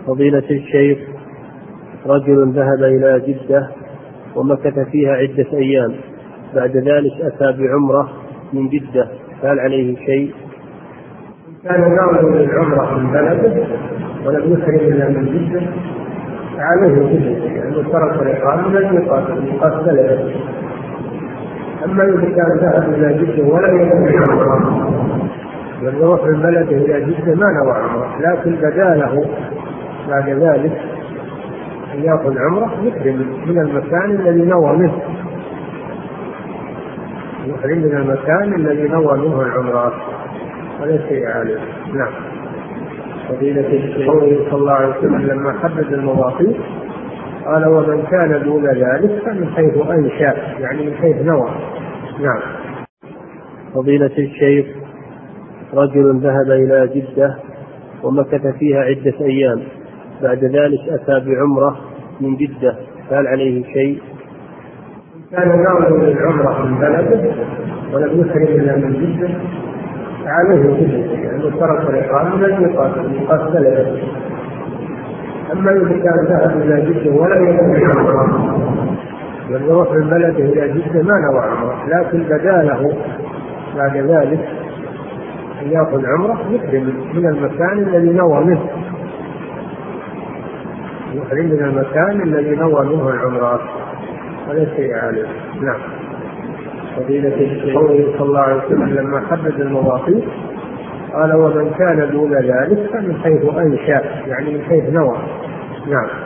فضيلة الشيخ، رجل ذهب إلى جدة ومكث فيها عدة أيام، بعد ذلك أتى بعمرة من جدة، فهل عليه شيء؟ كان ناوي للعمرة من بلده ولم يخرج إلا من جدة عليه كل شيء، لأنه ترك الإقامة من الميقات بلده. أما إذا كان ذهب إلى جدة ولم يخرج عمرة، لم يروح من بلده إلى جدة ما نوى عمرة، لكن بداله بعد ذلك أن يأخذ عمرة يحرم من المكان الذي نوى منه، يحرم من المكان الذي نوى منه العمرة، ولا شيء عليه. نعم. فضيلة الشيخ صلى الله عليه وسلم لما حدد المواقيت قال: ومن كان دون ذلك فمن حيث أنشأ، يعني من حيث نوى. نعم. فضيلة الشيخ، رجل ذهب إلى جدة ومكث فيها عدة أيام، بعد ذلك أتى بعمرة من جدة، فهل عليه شيء؟ كان ناوي للعمرة من بلده ولم يخرج إلا من جدة عليه كل شيء، لأنه ترك الإقامة من الميقات بلده. أما إذا كان ذهب إلى جدة ولم يخرج عمرة، لم يروح من بلده إلى جدة ما نوى عمرة، لكن بداله بعد ذلك أن يأخذ عمرة يحرم من المكان الذي نوى منه، يحرم من المكان الذي نوى منه العمرة، ولا شيء عليه. نعم. فضيلة الشيخ صلى الله عليه وسلم لما حدد المواقيت قال: ومن كان دون ذلك فمن حيث أنشأ، يعني من حيث نوى. نعم.